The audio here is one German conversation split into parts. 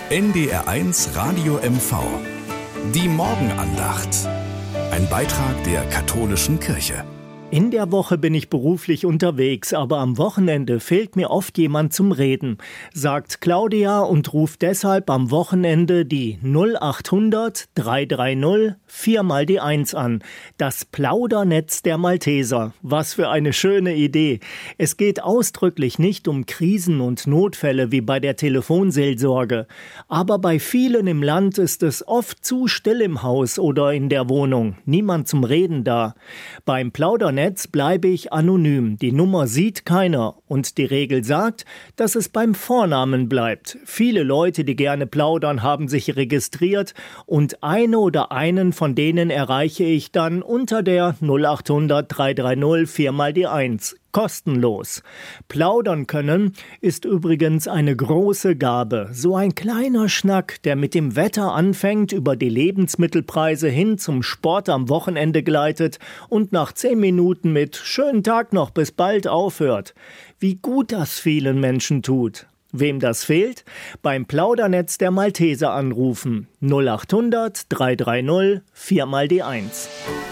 NDR1 Radio MV. Die Morgenandacht. Ein Beitrag der katholischen Kirche. In der Woche bin ich beruflich unterwegs, aber am Wochenende fehlt mir oft jemand zum Reden, sagt Claudia und ruft deshalb am Wochenende die 0800 330 4 mal die 1 an. Das Plaudernetz der Malteser. Was für eine schöne Idee. Es geht ausdrücklich nicht um Krisen und Notfälle wie bei der Telefonseelsorge. Aber bei vielen im Land ist es oft zu still im Haus oder in der Wohnung. Niemand zum Reden da. Beim Plaudernetz bleibe ich anonym. Die Nummer sieht keiner. Und die Regel sagt, dass es beim Vornamen bleibt. Viele Leute, die gerne plaudern, haben sich registriert und eine oder einen von denen erreiche ich dann unter der 0800 330 4 mal die 1. Kostenlos. Plaudern können ist übrigens eine große Gabe. So ein kleiner Schnack, der mit dem Wetter anfängt, über die Lebensmittelpreise hin zum Sport am Wochenende gleitet und nach 10 Minuten mit „Schönen Tag noch, bis bald" aufhört. Wie gut das vielen Menschen tut. Wem das fehlt? Beim Plaudernetz der Malteser anrufen. 0800 330 4 mal die 1.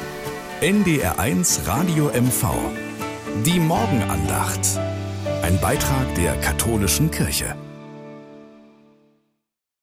NDR1 Radio MV. Die Morgenandacht. Ein Beitrag der katholischen Kirche.